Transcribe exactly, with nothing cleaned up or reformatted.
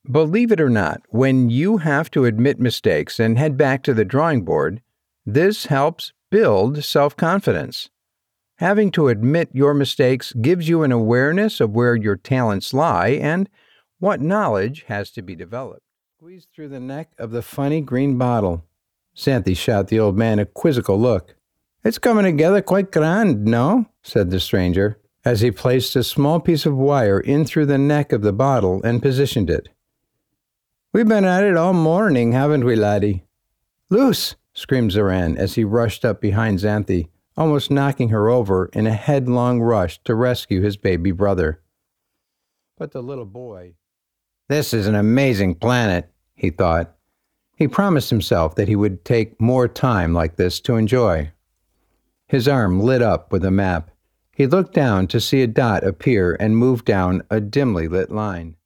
Believe it or not, when you have to admit mistakes and head back to the drawing board, this helps build self-confidence. Having to admit your mistakes gives you an awareness of where your talents lie and what knowledge has to be developed. Squeeze through the neck of the funny green bottle. Xanthe shot the old man a quizzical look. "It's coming together quite grand, no?" said the stranger, as he placed a small piece of wire in through the neck of the bottle and positioned it. "We've been at it all morning, haven't we, laddie?" "Loose!" screamed Zoran as he rushed up behind Xanthe, almost knocking her over in a headlong rush to rescue his baby brother. But the little boy... This is an amazing planet, he thought. He promised himself that he would take more time like this to enjoy. His arm lit up with a map. He looked down to see a dot appear and move down a dimly lit line.